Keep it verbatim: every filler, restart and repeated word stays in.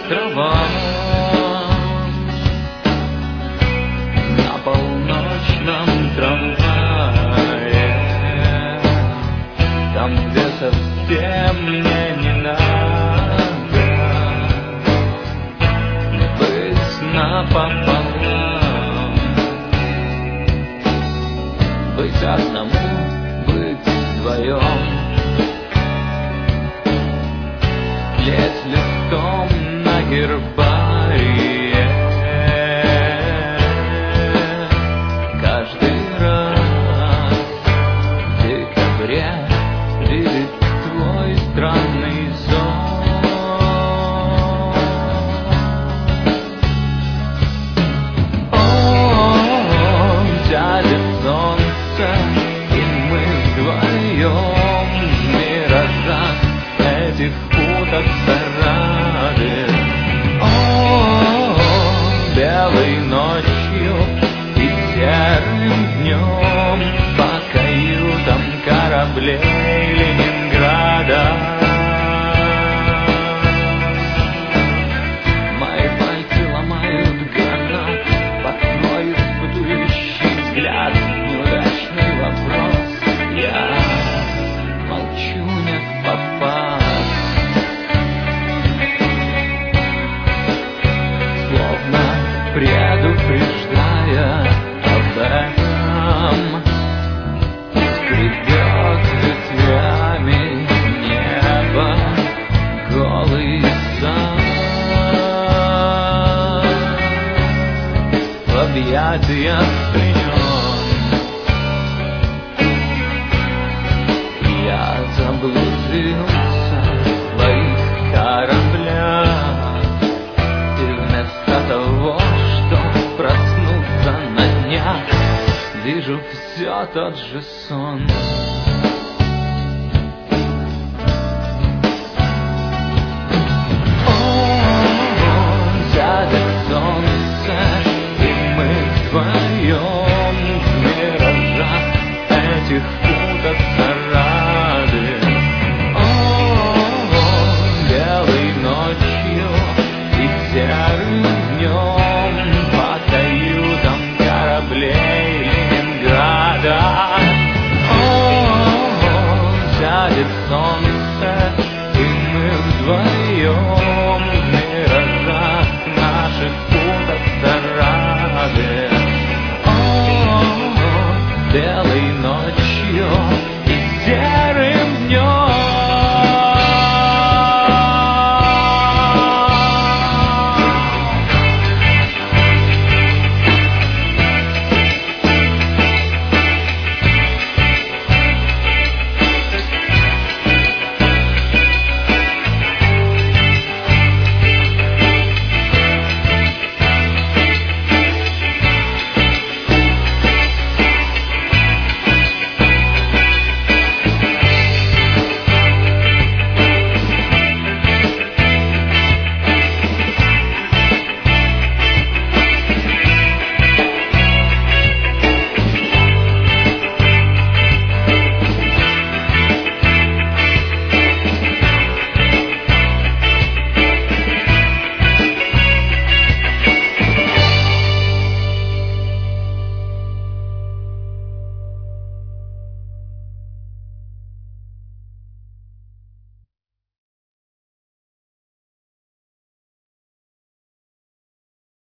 островам. На полночном трамвае, там, где совсем мне не надо быть напополам, быть одному, быть вдвоем, лезть листом на гербарие. Каждый раз в декабре видит твой странный сон. О, дядя солнце, и мы вдвоем в миражах этих уток зарады. О, белой ночью и серым днем по каютам кораблей Ленинграда. Мои пальцы ломают гранат под твой испытующий взгляд. Неудачный вопрос, я молчу не в попад, словно предупреждая об этом. Скребет ветвями небо голый сад в объятиях пленен. Я заблудился в твоих кораблях, и вместо того, чтоб проснуться на днях, вижу все тот же сон. О, дядя солнце, и мы вдвоем в миражах этих уток.